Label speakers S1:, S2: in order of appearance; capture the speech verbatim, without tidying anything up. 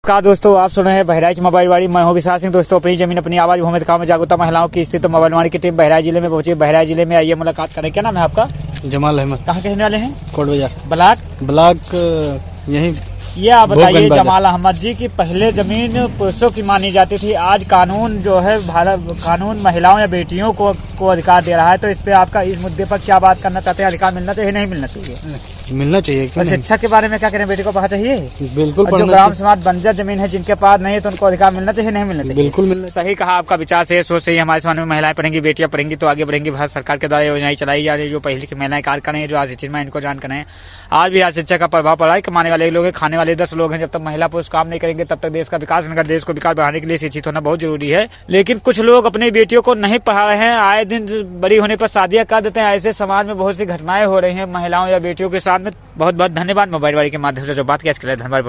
S1: नमस्कार दोस्तों, आप सुन रहे हैं बहराइच मोबाइल वाड़ी। मैं हूं विशाल सिंह। दोस्तों, अपनी जमीन अपनी आवाज भूमि काम में जागरूकता महिलाओं की स्थिति मोबाइल वाड़ी की टीम बहराइच जिले में पहुंची। बहराइच जिले में आइए मुलाकात करें। क्या नाम है आपका?
S2: जमाल अहमद।
S1: कहाँ के रहने वाले हैं?
S2: कोट बाजार
S1: ब्लॉक
S2: ब्लॉक यही।
S1: ये आप बताइए जमाल अहमद जी की पहले जमीन पुरुषों की मानी जाती थी, आज कानून जो है भारत कानून महिलाओं या बेटियों को को अधिकार दे रहा है, तो इस पे आपका इस मुद्दे पर क्या बात करना चाहते हैं? अधिकार मिलना चाहिए नहीं मिलना चाहिए?
S2: मिलना चाहिए।
S1: शिक्षा के बारे में क्या करें? बेटी को पढ़ा चाहिए?
S2: बिल्कुल।
S1: जो ग्राम समाज बंजर जमीन है जिनके पास नहीं है तो उनको अधिकार मिलना चाहिए नहीं मिलना चाहिए?
S2: बिल्कुल मिलना।
S1: सही कहा, आपका विचार से सोच से ही हमारे समाज में महिलाएं पढ़ेंगी, बेटियां पढ़ेंगी तो आगे बढ़ेंगी। भारत सरकार के द्वारा योजनाएं चलाई जा रही है जो पहले की महिलाएं कार्य कर रही है, जो आज शिक्षित में इनको जान कर है। आज भी आज शिक्षा का प्रभाव पड़ा है। कमाने वाले लोग हैं, खाने वाले दस लोग हैं। जब तक महिला पुरुष काम नहीं करेंगे तब तक देश का विकास नहीं। देश को विकास बढ़ाने के लिए शिक्षित होना बहुत जरूरी है, लेकिन कुछ लोग अपनी बेटियों को नहीं पढ़ा रहे हैं। आए दिन बड़ी होने पर शादियां कर देते हैं। ऐसे समाज में बहुत सी घटनाएं हो रही हैं महिलाओं या बेटियों के साथ में। बहुत बहुत धन्यवाद मोबाइल वाड़ी के माध्यम से जो बात किया इसके लिए धन्यवाद।